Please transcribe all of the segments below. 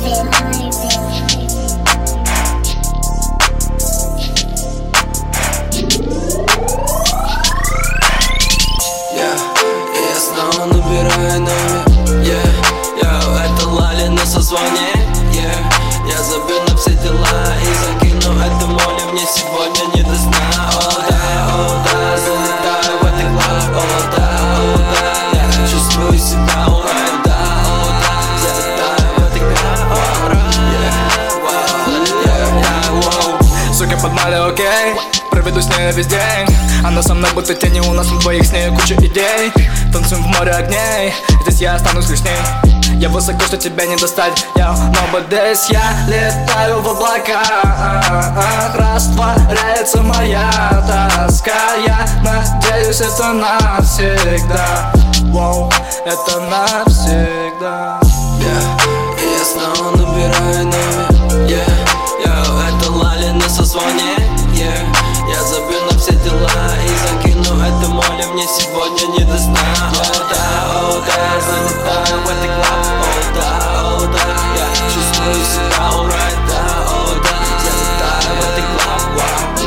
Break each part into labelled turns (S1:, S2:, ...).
S1: Снова набираю номер, это Лали на созвоне, я забил на все дела и закину это море, мне сегодня не до сна. О да, залетаю в этот клуб, о да, я чувствую себя alright, да, залетаю в этот клуб,
S2: сука под Мали, окей, проведу с ней весь день. Она со мной будто тени, у нас на двоих с ней куча идей. Танцуем в море огней, здесь я останусь лишь с ней. Я высоко, что тебя не достать, но здесь я летаю в облаках. Растворяется моя тоска, я надеюсь, это навсегда. Воу, это навсегда.
S1: Я снова набираю номер, это Лали на созвоне, я забил на все дела и закину это море, мне сегодня не до сна. О да, залетаю в этот клуб, о да, я чувствую себя alright, да, залетаю в этот клуб,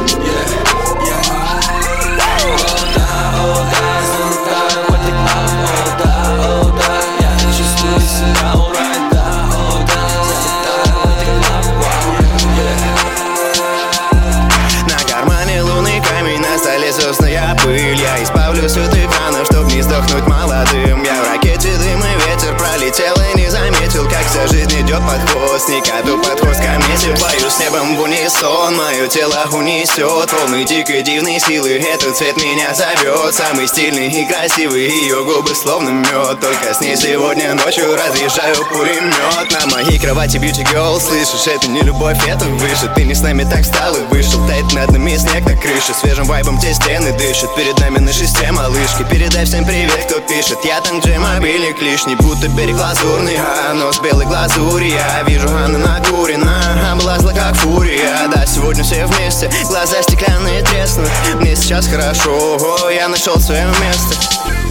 S1: о да, залетаю в этот клуб, о да, я чувствую себя alright, да, залетаю в этот клуб,
S3: На кармане лунный камень, на столе звездная пыль. Я избавлюсь от экранов, чтоб не сдохнуть молодым. Я в ракете дым и ветер пролетел и не заметил, как вся жизнь идет под хвост. Не кату под хвост комете, бою с небом в унисон. Мое тело унесет волны дикой дивной силы. Этот цвет меня зовет, самый стильный и красивый. Ее губы словно мед, только с ней сегодня ночью разъезжаю пулемет. На моей кровати beauty girl, слышишь, это не любовь, это выше. Ты не с нами так встал и вышел, тает над нами снег на крыше. Свежим вайбом те стены дышат, перед нами на шесте малышки. Передай всем привет, кто пишет, я там где мобильник лишний, будто берег лазурный, а нос белой глазури. Я вижу, она накурена, облазла как фурия. Да, сегодня все вместе, глаза стеклянные треснут. Мне сейчас хорошо, я нашел свое место.